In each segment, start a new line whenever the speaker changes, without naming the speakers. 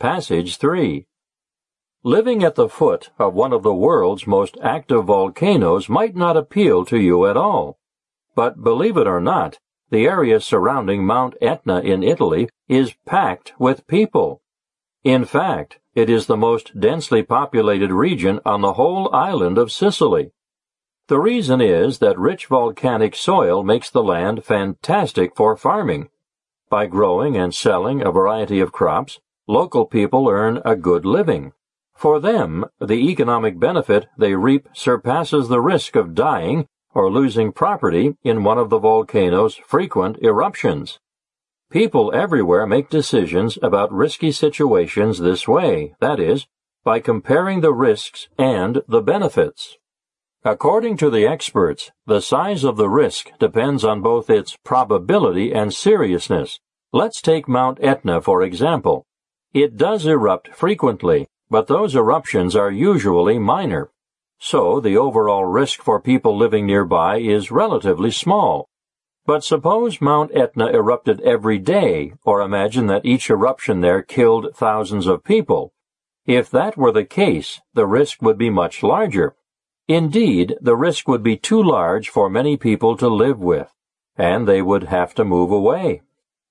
Passage 3. Living at the foot of one of the world's most active volcanoes might not appeal to you at all. But believe it or not, the area surrounding Mount Etna in Italy is packed with people. In fact, it is the most densely populated region on the whole island of Sicily. The reason is that rich volcanic soil makes the land fantastic for farming. By growing and selling a variety of crops, local people earn a good living. For them, the economic benefit they reap surpasses the risk of dying or losing property in one of the volcano's frequent eruptions. People everywhere make decisions about risky situations this way, that is, by comparing the risks and the benefits. According to the experts, the size of the risk depends on both its probability and seriousness. Let's take Mount Etna, for example. It does erupt frequently, but those eruptions are usually minor. So the overall risk for people living nearby is relatively small. But suppose Mount Etna erupted every day, or imagine that each eruption there killed thousands of people. If that were the case, the risk would be much larger. Indeed, the risk would be too large for many people to live with, and they would have to move away.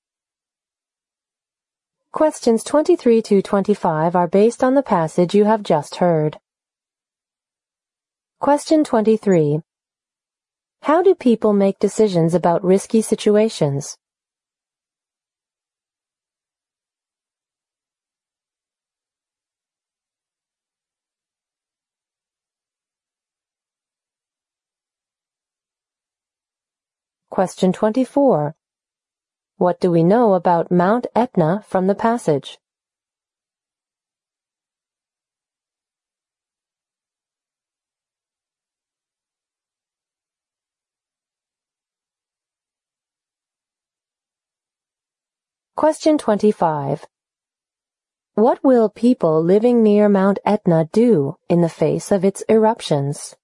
Questions 23 to 25 are based on the passage you have just heard. Question 23. How do people make decisions about risky situations? Question 24. What do we know about Mount Etna from the passage? Question 25. What will people living near Mount Etna do in the face of its eruptions?